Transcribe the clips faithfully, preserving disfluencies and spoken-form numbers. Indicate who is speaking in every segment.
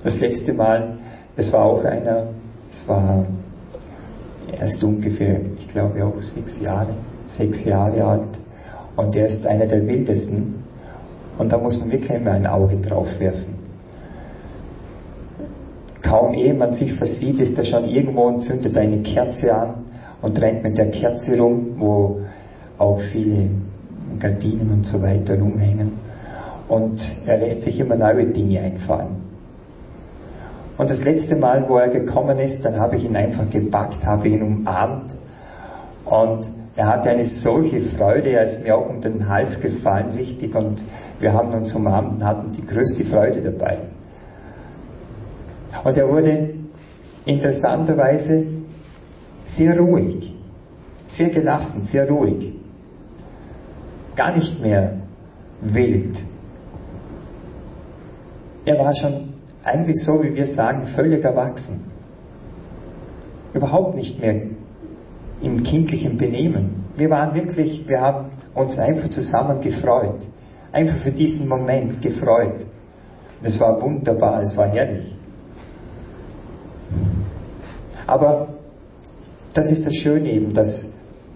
Speaker 1: Das letzte Mal, es war auch einer, es war erst ungefähr, ich glaube auch sechs Jahre, sechs Jahre alt, und er ist einer der wildesten, und da muss man wirklich immer ein Auge drauf werfen. Kaum ehe man sich versieht, ist er schon irgendwo und zündet eine Kerze an und rennt mit der Kerze rum, wo auch viele Gardinen und so weiter rumhängen, und er lässt sich immer neue Dinge einfallen. Und das letzte Mal, wo er gekommen ist, dann habe ich ihn einfach gepackt, habe ihn umarmt, und er hatte eine solche Freude, er ist mir auch um den Hals gefallen, richtig, und wir haben uns umarmt und hatten die größte Freude dabei. Und er wurde interessanterweise sehr ruhig, sehr gelassen, sehr ruhig, gar nicht mehr wild. Er war schon eigentlich so, wie wir sagen, völlig erwachsen. Überhaupt nicht mehr im kindlichen Benehmen. Wir waren wirklich, wir haben uns einfach zusammen gefreut. Einfach für diesen Moment gefreut. Es war wunderbar, es war herrlich. Aber das ist das Schöne eben, dass,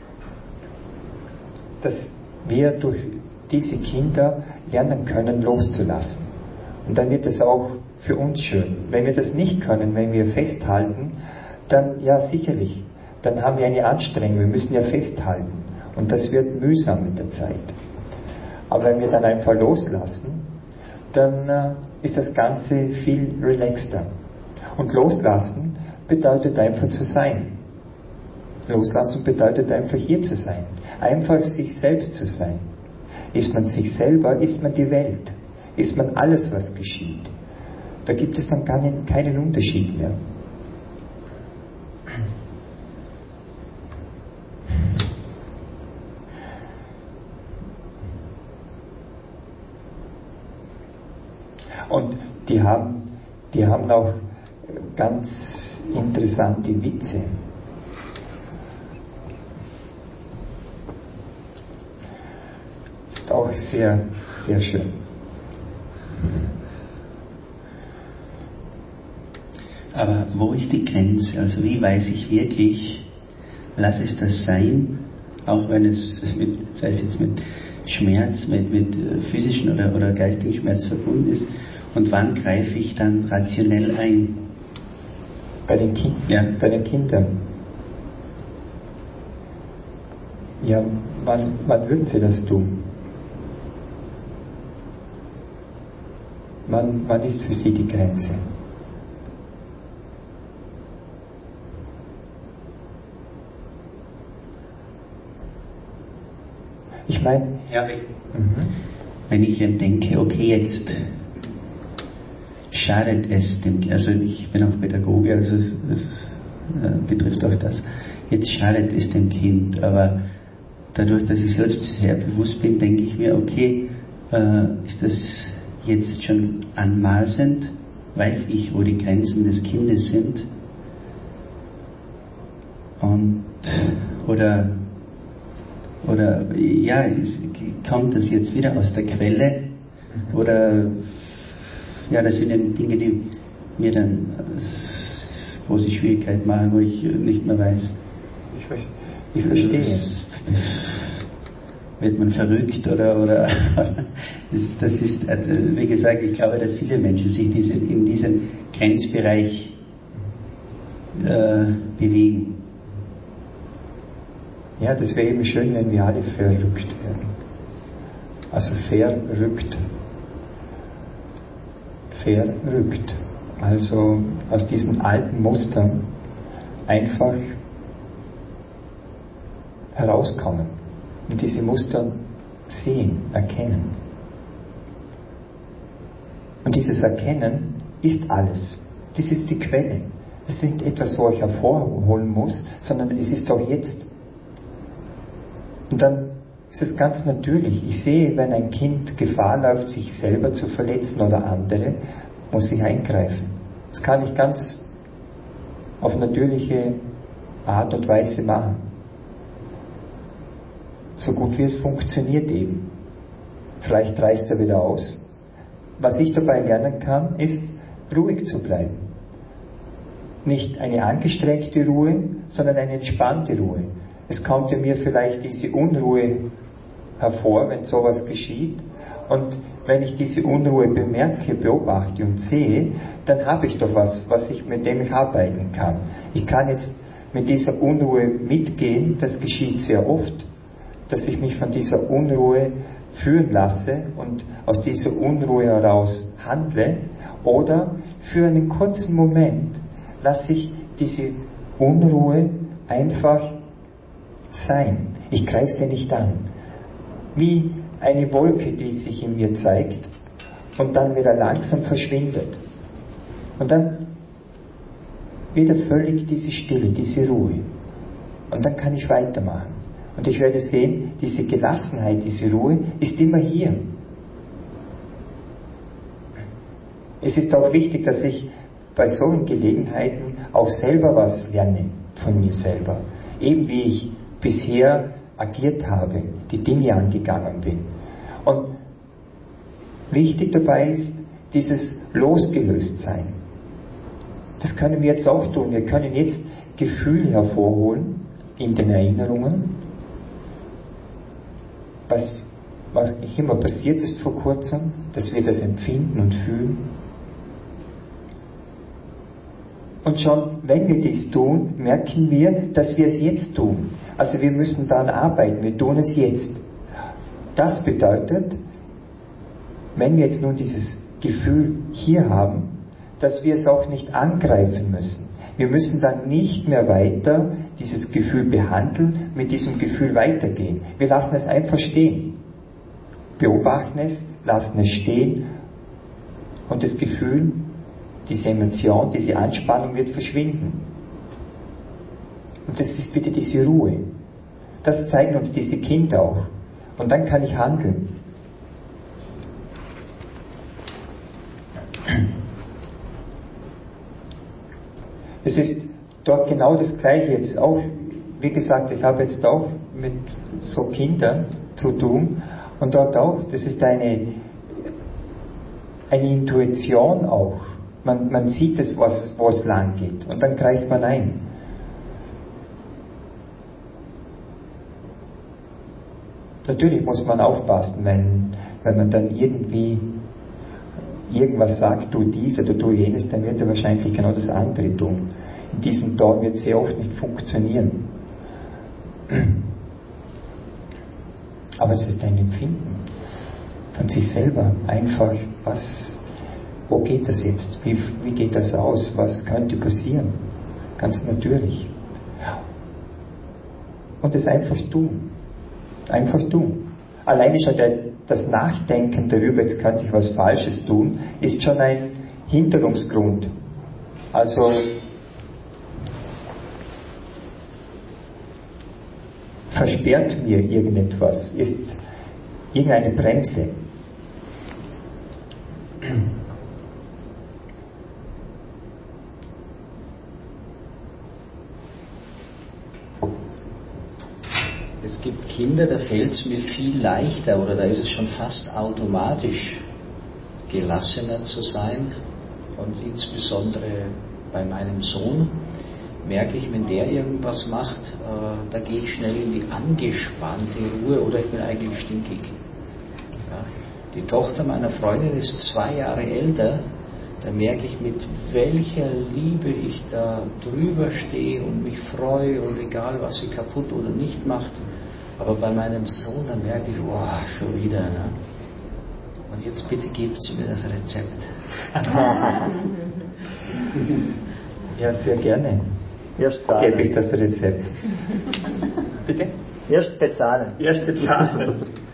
Speaker 1: dass wir durch diese Kinder lernen können, loszulassen. Und dann wird es auch für uns schön. Wenn wir das nicht können, wenn wir festhalten, dann ja sicherlich, dann haben wir eine Anstrengung, wir müssen ja festhalten. Und das wird mühsam mit der Zeit. Aber wenn wir dann einfach loslassen, dann äh, ist das Ganze viel relaxter. Und loslassen bedeutet einfach zu sein. Loslassen bedeutet einfach hier zu sein. Einfach sich selbst zu sein. Ist man sich selber, ist man die Welt. Ist man alles, was geschieht. Da gibt es dann keinen, keinen Unterschied mehr. Und die haben, die haben auch ganz interessante Witze. Ist auch sehr, sehr schön.
Speaker 2: Aber wo ist die Grenze? Also wie weiß ich wirklich, lass es das sein, auch wenn es, mit, sei es jetzt mit Schmerz, mit, mit physischen oder, oder geistigen Schmerz verbunden ist, und wann greife ich dann rationell ein?
Speaker 1: Bei den, kind,
Speaker 2: ja.
Speaker 1: bei den Kindern. Ja, wann, wann würden sie das tun? Wann, wann ist für sie die Grenze? Ich meine,
Speaker 2: ja, mhm. wenn ich denke, okay, jetzt schadet es dem, also ich bin auch Pädagoge, also es, es äh, betrifft auch das, jetzt schadet es dem Kind, aber dadurch, dass ich selbst sehr bewusst bin, denke ich mir, okay, äh, ist das jetzt schon anmaßend, weiß ich, wo die Grenzen des Kindes sind, und oder oder ja, kommt das jetzt wieder aus der Quelle, oder ja, das sind ja Dinge, die mir dann große Schwierigkeit machen, wo ich nicht mehr weiß.
Speaker 1: Ich, ich verstehe es.
Speaker 2: Wird man verrückt oder, oder das, das ist, wie gesagt, ich glaube, dass viele Menschen sich diese, in diesem Grenzbereich äh, bewegen.
Speaker 1: Ja, das wäre eben schön, wenn wir alle verrückt werden. Also verrückt. Verrückt. Also aus diesen alten Mustern einfach herauskommen und diese Muster sehen, erkennen. Und dieses Erkennen ist alles. Das ist die Quelle. Es ist nicht etwas, wo ich hervorholen muss, sondern es ist doch jetzt. Und dann ist es ganz natürlich. Ich sehe, wenn ein Kind Gefahr läuft, sich selber zu verletzen oder andere, muss ich eingreifen. Das kann ich ganz auf natürliche Art und Weise machen. So gut wie es funktioniert eben. Vielleicht reißt er wieder aus. Was ich dabei lernen kann, ist, ruhig zu bleiben. Nicht eine angestrengte Ruhe, sondern eine entspannte Ruhe. Es kommt in mir vielleicht diese Unruhe hervor, wenn sowas geschieht. Und wenn ich diese Unruhe bemerke, beobachte und sehe, dann habe ich doch was, was ich, mit dem ich arbeiten kann. Ich kann jetzt mit dieser Unruhe mitgehen, das geschieht sehr oft, dass ich mich von dieser Unruhe führen lasse und aus dieser Unruhe heraus handle, oder für einen kurzen Moment lasse ich diese Unruhe einfach sein. Ich greife sie nicht an. Wie eine Wolke, die sich in mir zeigt und dann wieder langsam verschwindet. Und dann wieder völlig diese Stille, diese Ruhe. Und dann kann ich weitermachen. Und ich werde sehen, diese Gelassenheit, diese Ruhe ist immer hier. Es ist auch wichtig, dass ich bei solchen Gelegenheiten auch selber was lerne von mir selber. Eben wie ich bisher agiert habe, die Dinge angegangen bin. Und wichtig dabei ist dieses Losgelöstsein. Das können wir jetzt auch tun. Wir können jetzt Gefühle hervorholen in den Erinnerungen, was, was nicht immer passiert ist vor kurzem, dass wir das empfinden und fühlen. Und schon, wenn wir dies tun, merken wir, dass wir es jetzt tun. Also wir müssen daran arbeiten, wir tun es jetzt. Das bedeutet, wenn wir jetzt nun dieses Gefühl hier haben, dass wir es auch nicht angreifen müssen. Wir müssen dann nicht mehr weiter dieses Gefühl behandeln, mit diesem Gefühl weitergehen. Wir lassen es einfach stehen. Beobachten es, lassen es stehen und das Gefühl, diese Emotion, diese Anspannung wird verschwinden. Und das ist bitte diese Ruhe. Das zeigen uns diese Kinder auch. Und dann kann ich handeln. Es ist dort genau das Gleiche jetzt auch. Wie gesagt, ich habe jetzt auch mit so Kindern zu tun und dort auch, das ist eine, eine Intuition auch. Man, man sieht es, was, wo es lang geht und dann greift man ein. Natürlich muss man aufpassen, wenn, wenn man dann irgendwie irgendwas sagt, tu dies oder tu jenes, dann wird er wahrscheinlich genau das andere tun. In diesem Ton wird es sehr oft nicht funktionieren. Aber es ist ein Empfinden von sich selber. Einfach, was, wo geht das jetzt? Wie, wie geht das aus? Was könnte passieren? Ganz natürlich. Und es einfach tun. Einfach tun. Alleine schon der, das Nachdenken darüber, jetzt könnte ich was Falsches tun, ist schon ein Hinderungsgrund. Also versperrt mir irgendetwas, ist irgendeine Bremse.
Speaker 3: Es gibt Kinder, da fällt es mir viel leichter oder da ist es schon fast automatisch, gelassener zu sein. Und insbesondere bei meinem Sohn merke ich, wenn der irgendwas macht, äh, da gehe ich schnell in die angespannte Ruhe oder ich bin eigentlich stinkig. Ja. Die Tochter meiner Freundin ist zwei Jahre älter, da merke ich, mit welcher Liebe ich da drüber stehe und mich freue und egal, was sie kaputt oder nicht macht. Aber bei meinem Sohn, da merke ich, oh, schon wieder. Ne? Und jetzt bitte gebt sie mir das Rezept.
Speaker 1: Ja, sehr gerne.
Speaker 4: Erst zahlen.
Speaker 1: Gebe ich das Rezept. Bitte?
Speaker 4: Erst bezahlen.
Speaker 1: Erst bezahlen.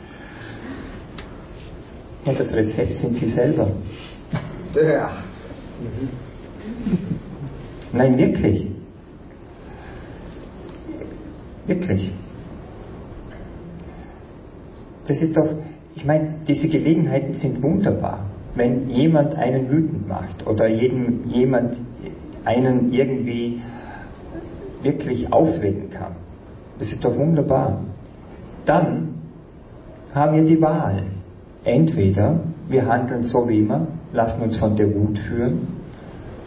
Speaker 1: Und das Rezept sind Sie selber.
Speaker 4: Ja.
Speaker 1: Nein, wirklich. Wirklich. Das ist doch, ich meine, diese Gelegenheiten sind wunderbar. Wenn jemand einen wütend macht oder jedem, jemand einen irgendwie wirklich aufwecken kann. Das ist doch wunderbar. Dann haben wir die Wahl. Entweder wir handeln so wie immer, lassen uns von der Wut führen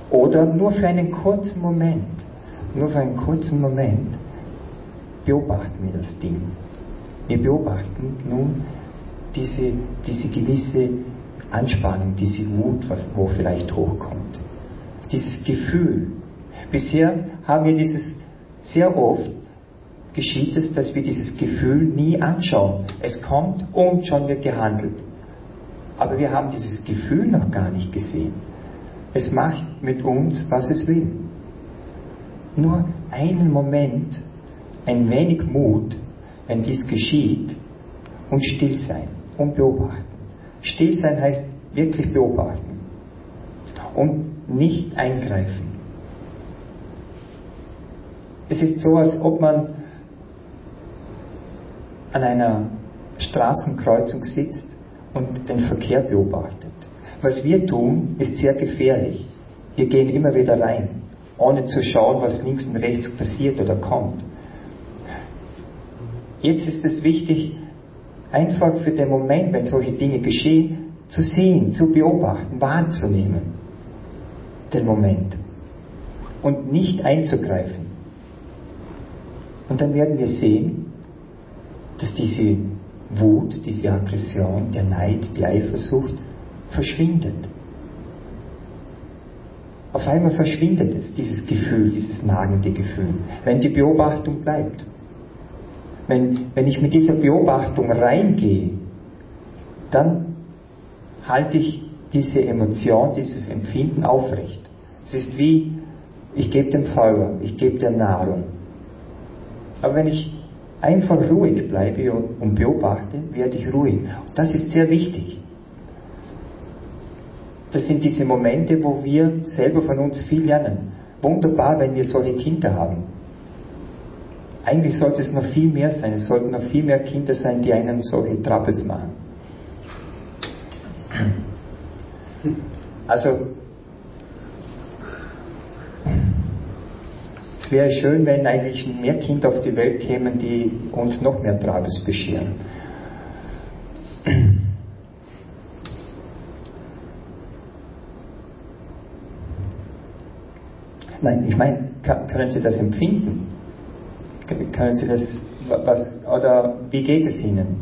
Speaker 1: Oder nur für einen kurzen Moment, nur für einen kurzen Moment beobachten wir das Ding. Wir beobachten nun diese, diese gewisse Anspannung, diese Wut, wo vielleicht hochkommt. Dieses Gefühl. Bisher haben wir dieses, sehr oft geschieht es, dass wir dieses Gefühl nie anschauen. Es kommt und schon wird gehandelt. Aber wir haben dieses Gefühl noch gar nicht gesehen. Es macht mit uns, was es will. Nur einen Moment, ein wenig Mut, wenn dies geschieht, und still sein und beobachten. Still sein heißt wirklich beobachten und nicht eingreifen. Es ist so, als ob man an einer Straßenkreuzung sitzt und den Verkehr beobachtet. Was wir tun, ist sehr gefährlich. Wir gehen immer wieder rein, ohne zu schauen, was links und rechts passiert oder kommt. Jetzt ist es wichtig, einfach für den Moment, wenn solche Dinge geschehen, zu sehen, zu beobachten, wahrzunehmen. Den Moment. Und nicht einzugreifen. Und dann werden wir sehen, dass diese Wut, diese Aggression, der Neid, die Eifersucht verschwindet. Auf einmal verschwindet es, dieses Gefühl, dieses nagende Gefühl, wenn die Beobachtung bleibt. Wenn, wenn ich mit dieser Beobachtung reingehe, dann halte ich diese Emotion, dieses Empfinden aufrecht. Es ist wie, ich gebe dem Feuer, ich gebe der Nahrung. Aber wenn ich einfach ruhig bleibe und beobachte, werde ich ruhig. Und das ist sehr wichtig. Das sind diese Momente, wo wir selber von uns viel lernen. Wunderbar, wenn wir solche Kinder haben. Eigentlich sollte es noch viel mehr sein. Es sollten noch viel mehr Kinder sein, die einem solche Troubles machen. Also, es wäre schön, wenn eigentlich mehr Kinder auf die Welt kämen, die uns noch mehr Troubles bescheren. Nein, ich meine, können Sie das empfinden? Können Sie das, was, oder wie geht es Ihnen?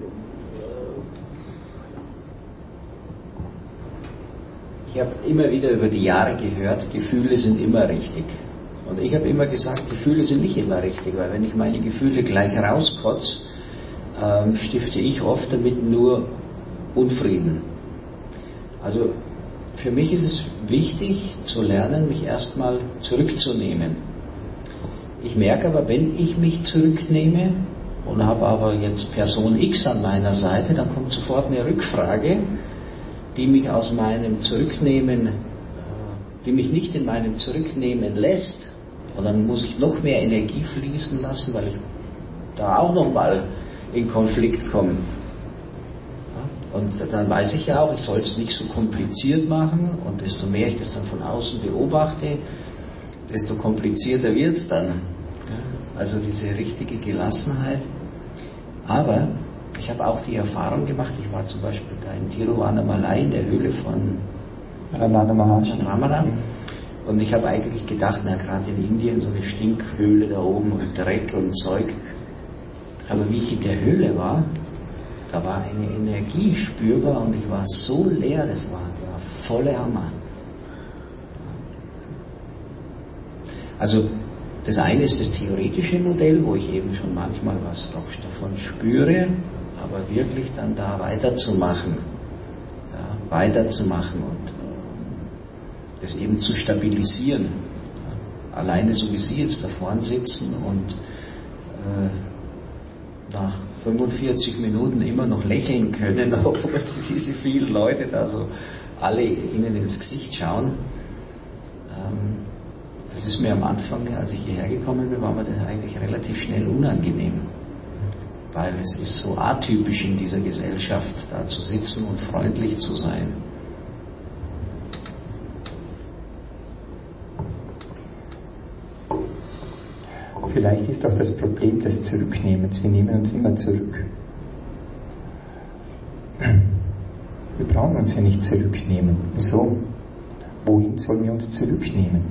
Speaker 3: Ich habe immer wieder über die Jahre gehört, Gefühle sind immer richtig. Und ich habe immer gesagt, Gefühle sind nicht immer richtig, weil wenn ich meine Gefühle gleich rauskotze, ähm, stifte ich oft damit nur Unfrieden. Also für mich ist es wichtig zu lernen, mich erstmal zurückzunehmen. Ich merke aber, wenn ich mich zurücknehme und habe aber jetzt Person X an meiner Seite, dann kommt sofort eine Rückfrage, die mich aus meinem Zurücknehmen, die mich nicht in meinem Zurücknehmen lässt. Und dann muss ich noch mehr Energie fließen lassen, weil ich da auch nochmal in Konflikt komme. Und dann weiß ich ja auch, ich soll es nicht so kompliziert machen, und desto mehr ich das dann von außen beobachte, desto komplizierter wird es dann. Also diese richtige Gelassenheit. Aber ich habe auch die Erfahrung gemacht, ich war zum Beispiel da in Tiruvannamalai in der Höhle von
Speaker 1: Ramana Maharshi.
Speaker 3: Ramana. Und ich habe eigentlich gedacht, na gerade in Indien so eine Stinkhöhle da oben und Dreck und Zeug. Aber wie ich in der Höhle war, da war eine Energie spürbar und ich war so leer, das war der volle Hammer. Also das eine ist das theoretische Modell, wo ich eben schon manchmal was auch davon spüre, aber wirklich dann da weiterzumachen, ja, weiterzumachen und äh, das eben zu stabilisieren. Ja. Alleine so wie Sie jetzt da vorne sitzen und äh, nach fünfundvierzig Minuten immer noch lächeln können, obwohl diese vielen Leute da so alle Ihnen ins Gesicht schauen. Ähm, das ist mir am Anfang, als ich hierher gekommen bin, war mir das eigentlich relativ schnell unangenehm. Weil es ist so atypisch in dieser Gesellschaft, da zu sitzen und freundlich zu sein.
Speaker 1: Vielleicht ist auch das Problem des Zurücknehmens. Wir nehmen uns immer zurück. Wir brauchen uns ja nicht zurücknehmen. Wieso? wohin sollen wir uns zurücknehmen?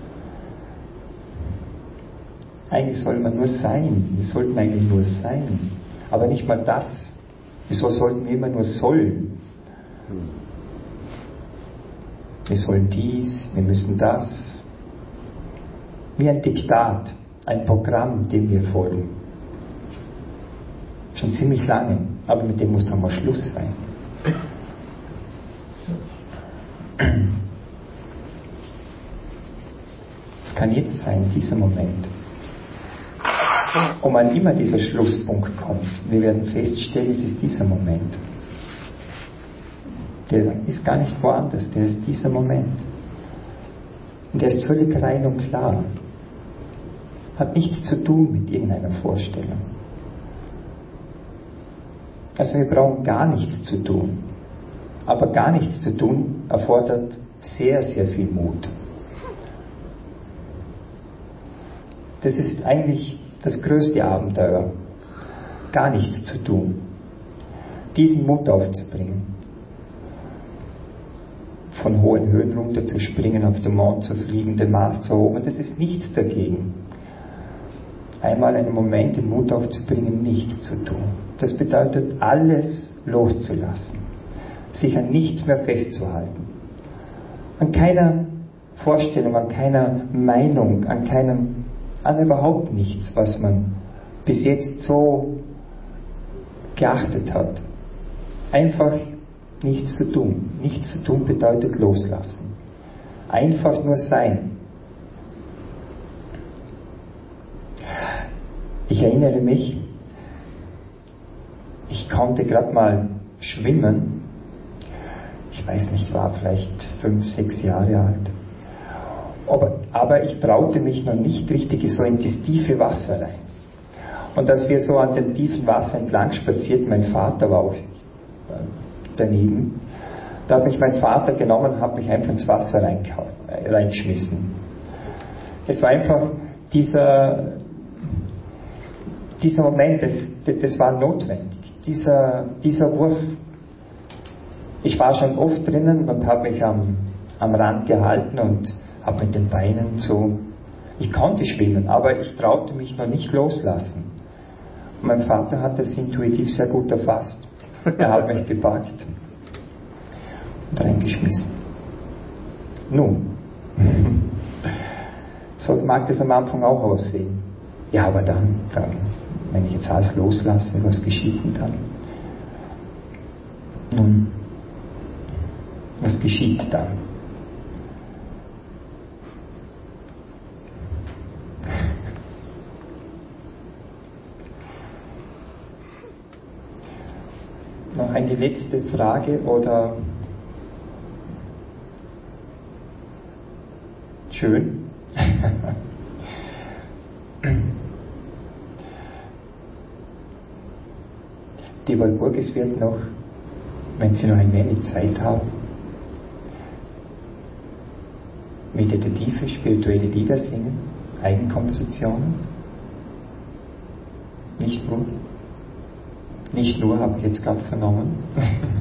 Speaker 1: Eigentlich soll man nur sein. Wir sollten eigentlich nur sein. Aber nicht mal das. Wieso sollten wir immer nur sollen? Wir sollen dies, wir müssen das. Wie ein Diktat, ein Programm, dem wir folgen. Schon ziemlich lange, aber mit dem muss doch mal Schluss sein. Es kann jetzt sein, dieser Moment. Und wann immer dieser Schlusspunkt kommt, wir werden feststellen, es ist dieser Moment. Der ist gar nicht woanders, der ist dieser Moment. Und der ist völlig rein und klar. Hat nichts zu tun mit irgendeiner Vorstellung. Also wir brauchen gar nichts zu tun. Aber gar nichts zu tun erfordert sehr, sehr viel Mut. Das ist eigentlich das größte Abenteuer. Gar nichts zu tun. Diesen Mut aufzubringen. Von hohen Höhen runter zu springen, auf den Mond zu fliegen, den Mars zu erobern, das ist nichts dagegen. Einmal einen Moment den Mut aufzubringen, nichts zu tun. Das bedeutet, alles loszulassen. Sich an nichts mehr festzuhalten. An keiner Vorstellung, an keiner Meinung, an keinem, an überhaupt nichts, was man bis jetzt so geachtet hat. Einfach nichts zu tun. Nichts zu tun bedeutet loslassen. Einfach nur sein. Ich erinnere mich, ich konnte gerade mal schwimmen. Ich weiß nicht, war vielleicht fünf, sechs Jahre alt. Aber, aber ich traute mich noch nicht richtig so in das tiefe Wasser rein. Und als wir so an dem tiefen Wasser entlang spazierten, mein Vater war auch daneben, da hat mich mein Vater genommen und hat mich einfach ins Wasser reingeschmissen. Es war einfach dieser, dieser Moment, das, das war notwendig, dieser, dieser Wurf. Ich war schon oft drinnen und habe mich am, am Rand gehalten und habe mit den Beinen so, ich konnte schwimmen, aber ich traute mich noch nicht loslassen. Und mein Vater hat das intuitiv sehr gut erfasst. Er hat mich gepackt und reingeschmissen. Nun, so mag das am Anfang auch aussehen. Ja, aber dann, dann, wenn ich jetzt alles loslasse, was geschieht denn dann? Nun, was geschieht dann? Noch eine letzte Frage oder? Schön. Die Walpurgis wird noch, wenn Sie noch ein wenig Zeit haben, meditative, spirituelle Lieder singen, Eigenkompositionen. Nicht nur. Nicht nur, habe ich jetzt gerade vernommen.